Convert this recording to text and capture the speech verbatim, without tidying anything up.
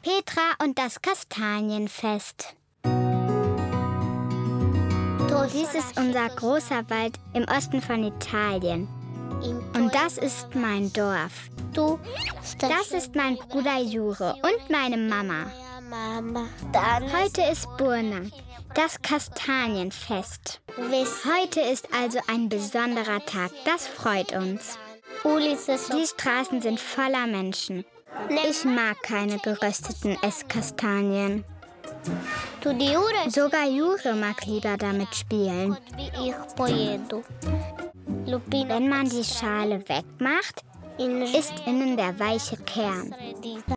Petra und das Kastanienfest. Dies ist unser großer Wald im Osten von Italien. Und das ist mein Dorf. Das ist mein Bruder Jure und meine Mama. Heute ist Burnang, das Kastanienfest. Heute ist also ein besonderer Tag, das freut uns. Die Straßen sind voller Menschen. Ich mag keine gerösteten Esskastanien. Sogar Jure mag lieber damit spielen. Wenn man die Schale wegmacht, ist innen der weiche Kern.